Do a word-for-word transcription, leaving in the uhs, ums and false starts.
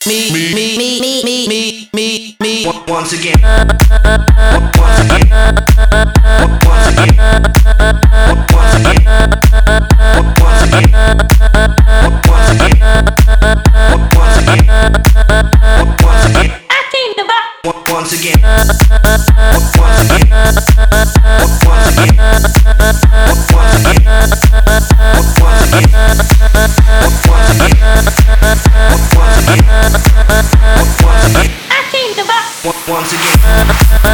me, me, me, me, me, me, me, me. Once again. Once again. Once again. Once again. Once again. Once again. Once again. Once again. I came to buy. Once again. Once again. Once again. Once again. Once again. Once again. Once again. I came to buy. Once again.